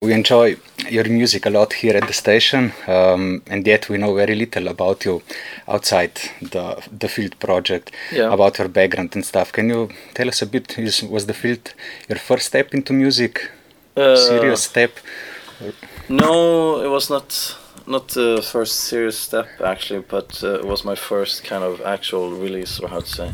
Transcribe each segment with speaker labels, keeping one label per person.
Speaker 1: we enjoy your music a lot here at the station, and yet we know very little about you outside the Field project, about your background and stuff. Can you tell us a bit? Was the Field your first step into music? Serious step?
Speaker 2: No, it was not the first serious step actually, but it was my first kind of actual release, or how to say.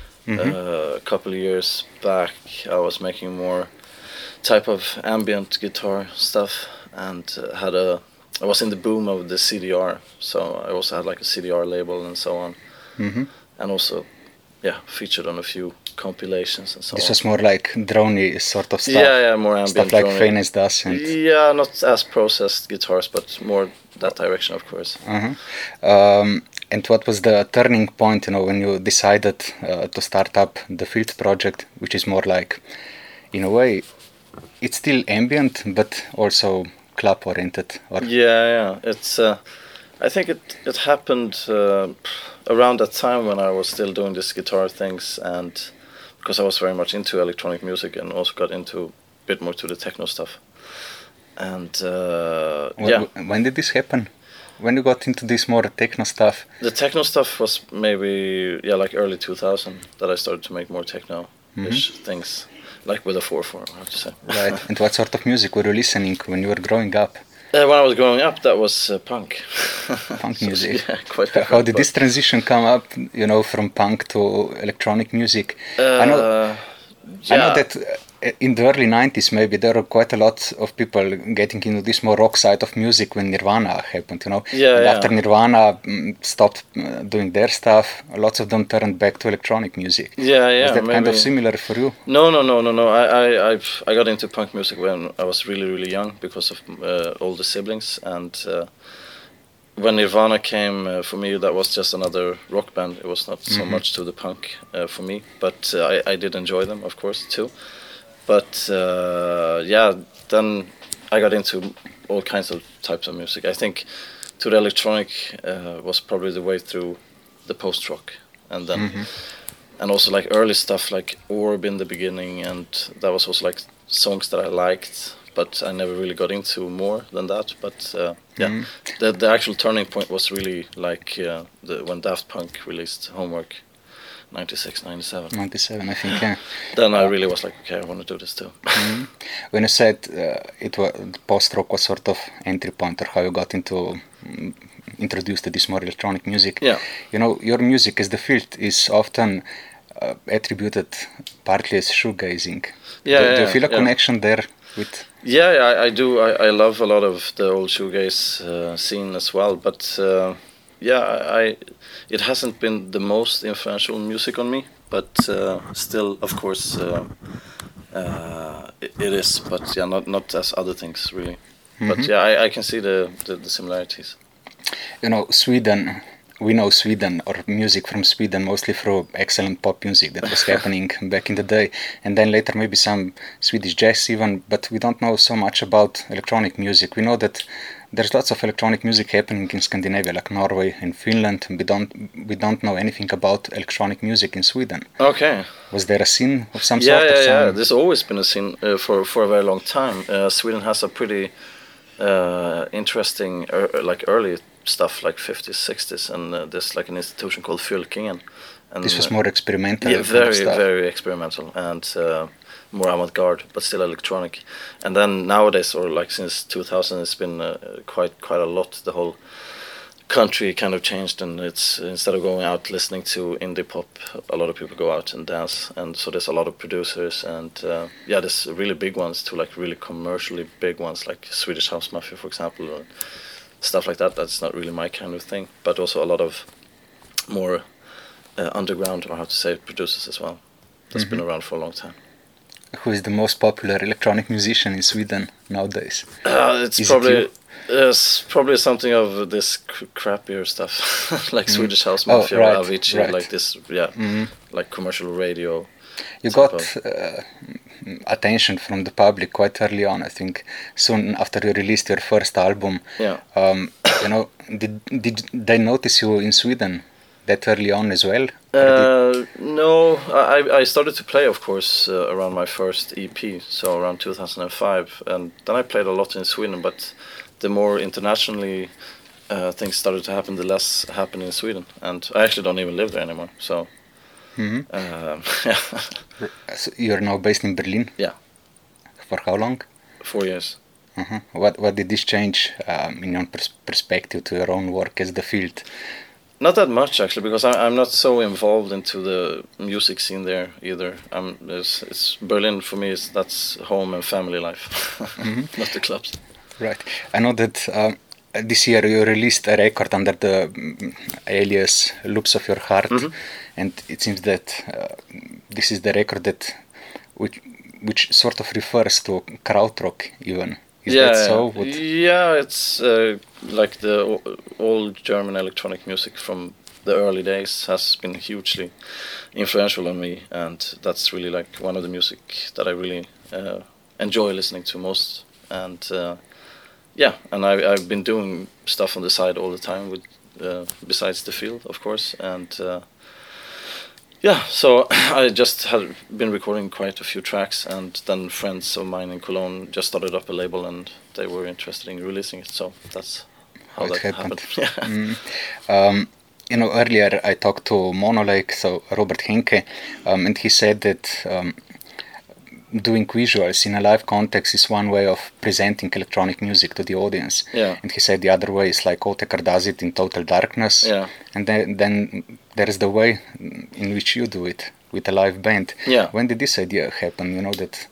Speaker 2: A couple of years back, I was making more type of ambient guitar stuff, and I was in the boom of the CDR, so I also had like a CDR label and so on, and also featured on a few compilations and so on.
Speaker 1: This was more like droney sort of stuff.
Speaker 2: Yeah, more ambient
Speaker 1: stuff like
Speaker 2: droney.
Speaker 1: Phoenix does. And
Speaker 2: not as processed guitars, but more that direction, of course.
Speaker 1: And what was the turning point, when you decided to start up the Field project, which is more like, in a way, it's still ambient, but also club oriented?
Speaker 2: Yeah. It's. I think it happened around that time when I was still doing these guitar things, and because I was very much into electronic music and also got into a bit more to the techno stuff. And
Speaker 1: when did this happen? When you got into this more techno stuff?
Speaker 2: The techno stuff was maybe like early 2000 that I started to make more techno-ish things, like with a 4/4, I have to say.
Speaker 1: Right. And what sort of music were you listening when you were growing up?
Speaker 2: When I was growing up, that was punk.
Speaker 1: Punk music.
Speaker 2: Yeah, quite different.
Speaker 1: How did this transition come up, from punk to electronic music? I know that in the early 90s, maybe there were quite a lot of people getting into this more rock side of music when Nirvana happened, After Nirvana stopped doing their stuff, lots of them turned back to electronic music.
Speaker 2: Yeah.
Speaker 1: Was that
Speaker 2: maybe.
Speaker 1: kind of similar for you?
Speaker 2: No. I got into punk music when I was really, really young because of older siblings, and when Nirvana came, for me, that was just another rock band. It was not so much to the punk for me, but I did enjoy them, of course, too. But then I got into all kinds of types of music. I think to the electronic was probably the way through the post-rock, and then and also like early stuff like Orb in the beginning, and that was also like songs that I liked, but I never really got into more than that. But the actual turning point was really like when Daft Punk released Homework. 96, 97.
Speaker 1: 97, I think, yeah.
Speaker 2: Then I really was like, okay, I want to do this too.
Speaker 1: When you said it was post-rock was sort of entry point, or how you got into introduced to this more electronic music, your music as the Field is often attributed partly as shoegazing. Do you feel a connection there with?
Speaker 2: Yeah, I do. I love a lot of the old shoegaze scene as well, but it hasn't been the most influential music on me, but still, of course, it is. But not as other things really. But I can see the similarities.
Speaker 1: Sweden. We know Sweden, or music from Sweden, mostly through excellent pop music that was happening back in the day, and then later maybe some Swedish jazz even. But we don't know so much about electronic music. We know that there's lots of electronic music happening in Scandinavia, like Norway and Finland. We don't know anything about electronic music in Sweden.
Speaker 2: Okay.
Speaker 1: Was there a scene of some sort?
Speaker 2: Yeah. There's always been a scene for a very long time. Sweden has a pretty interesting, like early stuff, like 50s, 60s, and there's like an institution called Fylkingen. And
Speaker 1: this was more experimental.
Speaker 2: Yeah, very experimental, and more avant-garde, but still electronic. And then nowadays, or like since 2000, it's been quite a lot. The whole country kind of changed, and it's instead of going out listening to indie pop, a lot of people go out and dance. And so there's a lot of producers, and there's really big ones to like really commercially big ones, like Swedish House Mafia, for example, or stuff like that. That's not really my kind of thing, but also a lot of more underground, or how to say, producers as well. That's been around for a long time.
Speaker 1: Who is the most popular electronic musician in Sweden nowadays?
Speaker 2: It's probably something of this crappier stuff, like Swedish House Mafia, or Avicii, like this, like commercial radio.
Speaker 1: You got attention from the public quite early on, I think. Soon after you released your first album, did they notice you in Sweden? that early on as well?
Speaker 2: No, I started to play, of course, around my first EP, so around 2005, and then I played a lot in Sweden. But the more internationally things started to happen, the less happened in Sweden, and I actually don't even live there anymore. So, yeah.
Speaker 1: So you're now based in Berlin?
Speaker 2: Yeah.
Speaker 1: For how long?
Speaker 2: 4 years.
Speaker 1: What did this change in your perspective to your own work as the field?
Speaker 2: Not that much, actually, because I'm not so involved into the music scene there either. It's Berlin for me. That's home and family life, not the clubs.
Speaker 1: Right. I know that this year you released a record under the alias Loops of Your Heart, and it seems that this is the record that which sort of refers to krautrock even. Is that so?
Speaker 2: Yeah, it's like the old German electronic music from the early days has been hugely influential on me, and that's really like one of the music that I really enjoy listening to most. And and I've been doing stuff on the side all the time with besides the field, of course, and so I just had been recording quite a few tracks, and then friends of mine in Cologne just started up a label, and they were interested in releasing it. So that's how that happened.
Speaker 1: Earlier I talked to Monolake, so Robert Henke, and he said that doing visuals in a live context is one way of presenting electronic music to the audience.
Speaker 2: Yeah.
Speaker 1: And he said the other way is like Otakar does it in total darkness.
Speaker 2: Yeah.
Speaker 1: And then there is the way in which you do it with a live band.
Speaker 2: Yeah.
Speaker 1: When did this idea happen? That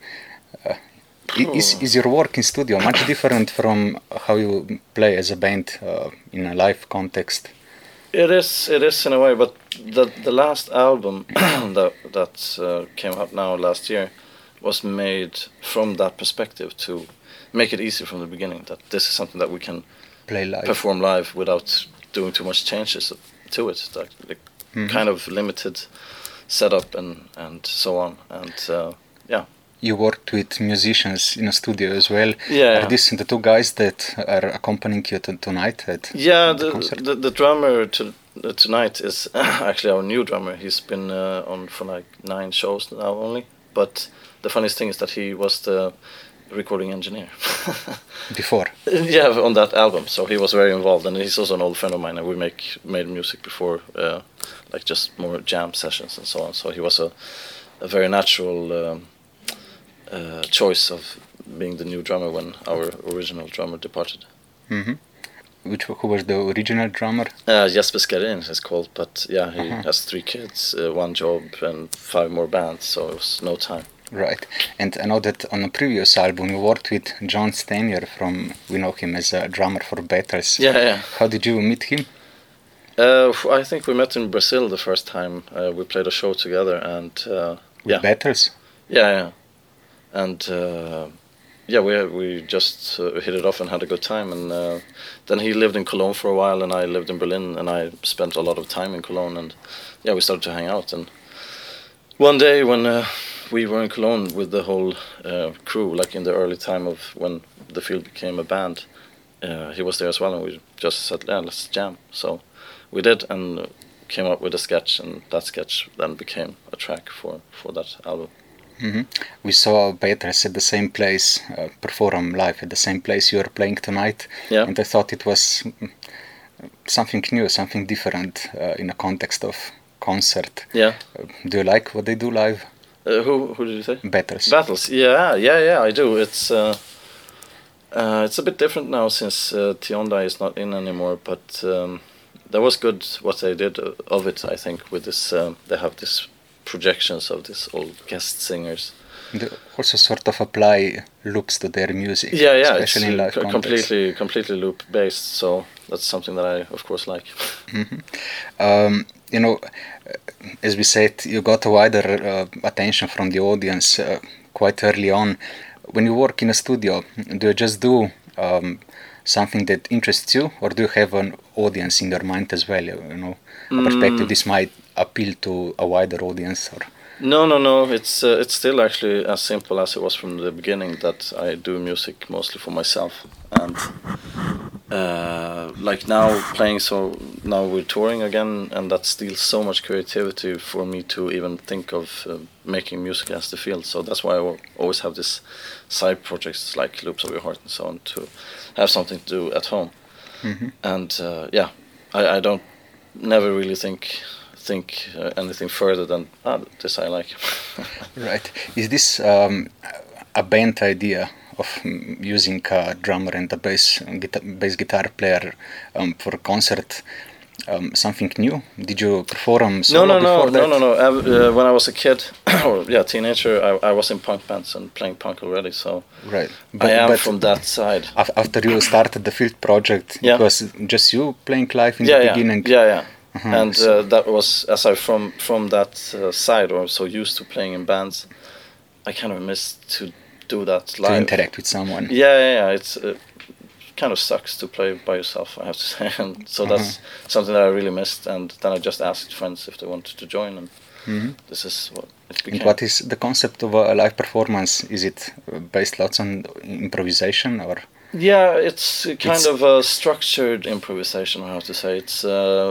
Speaker 1: is your work in studio much different from how you play as a band in a live context?
Speaker 2: It is in a way, but the last album that came out now last year was made from that perspective to make it easy from the beginning, that this is something that we can
Speaker 1: play live,
Speaker 2: perform live without doing too much changes to it, like kind of limited setup and so on. And
Speaker 1: you worked with musicians in a studio as well.
Speaker 2: Yeah.
Speaker 1: Are these the two guys that are accompanying you tonight at
Speaker 2: the
Speaker 1: concert?
Speaker 2: The drummer tonight is actually our new drummer. He's been on for like 9 shows now only, but the funniest thing is that he was the recording engineer
Speaker 1: before.
Speaker 2: Yeah, on that album. So he was very involved, and he's also an old friend of mine. And we made music before, like just more jam sessions and so on. So he was a very natural choice of being the new drummer when our original drummer departed.
Speaker 1: Mm-hmm. Who was the original drummer?
Speaker 2: Jesper Skarin is called, but yeah, he has 3 kids, 1 job, and 5 more bands. So it was no time.
Speaker 1: Right, and I know that on a previous album you worked with John Stenier we know him as a drummer for Battles.
Speaker 2: Yeah.
Speaker 1: How did you meet him?
Speaker 2: I think we met in Brazil the first time. We played a show together, and
Speaker 1: with Battles?
Speaker 2: Yeah. And we just hit it off and had a good time. And then he lived in Cologne for a while, and I lived in Berlin, and I spent a lot of time in Cologne, and we started to hang out. And one day when we were in Cologne with the whole crew, like in the early time of when the field became a band, he was there as well, and we just said, let's jam. So we did, and came up with a sketch, and that sketch then became a track for that album.
Speaker 1: Mm-hmm. We saw Battles at the same place, perform live at the same place you are playing tonight, and I thought it was something new, something different in a context of concert.
Speaker 2: Yeah.
Speaker 1: Do you like what they do live?
Speaker 2: Who did you say?
Speaker 1: Battles.
Speaker 2: Yeah, I do. It's a bit different now since Tionda is not in anymore, but that was good what they did of it, I think, with this, they have this projections of these old guest singers.
Speaker 1: They also sort of apply loops to their music,
Speaker 2: it's
Speaker 1: especially in live context.
Speaker 2: completely loop based, so that's something that I of course like.
Speaker 1: As we said, you got a wider attention from the audience quite early on. When you work in a studio, do you just do something that interests you, or do you have an audience in your mind as well? A perspective this might appeal to a wider audience, or?
Speaker 2: No. It's still actually as simple as it was from the beginning, that I do music mostly for myself, and like now playing, so now we're touring again, and that steals so much creativity for me to even think of making music as the field. So that's why I always have this side projects like Loops of Your Heart and so on, to have something to do at home. And I don't never really think anything further than this I like.
Speaker 1: Right. Is this a band idea of using a drummer and a bass guitar player for a concert? Something new? Did you perform solo before that?
Speaker 2: No. When I was a kid, or teenager, I was in punk bands and playing punk already. So
Speaker 1: right.
Speaker 2: I am from that side.
Speaker 1: After you started the Field project, it was just you playing live in the beginning.
Speaker 2: Yeah. And that was, as I from that side, or so used to playing in bands, I kind of missed to do that live.
Speaker 1: To interact with someone.
Speaker 2: Yeah. It's kind of sucks to play by yourself, I have to say. And so that's something that I really missed. And then I just asked friends if they wanted to join, and this is what it became.
Speaker 1: And what is the concept of a live performance? Is it based lots on improvisation, or?
Speaker 2: Yeah, it's kind of a structured improvisation, I have to say. It's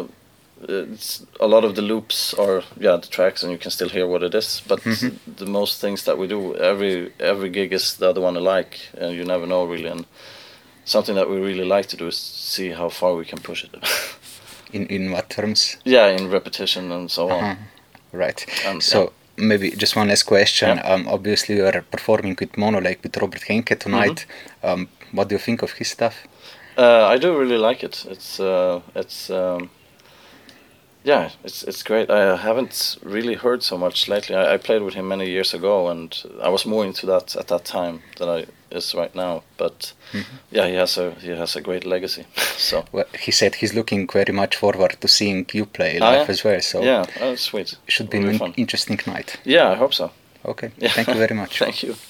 Speaker 2: a lot of the loops are the tracks, and you can still hear what it is. But the most things that we do, every gig is the other one alike, and you never know really. And something that we really like to do is see how far we can push it.
Speaker 1: In what terms?
Speaker 2: Yeah, in repetition and so on.
Speaker 1: Right. So maybe just one last question. Obviously, you are performing with Mono Lake, with Robert Henke tonight. What do you think of his stuff?
Speaker 2: I do really like it. It's great. I haven't really heard so much lately. I played with him many years ago, and I was more into that at that time than I is right now. But he has a great legacy. So
Speaker 1: he said he's looking very much forward to seeing you play live as well. So
Speaker 2: that's sweet.
Speaker 1: It should be an interesting night.
Speaker 2: Yeah, I hope so.
Speaker 1: Okay. Thank you very much.
Speaker 2: Thank you.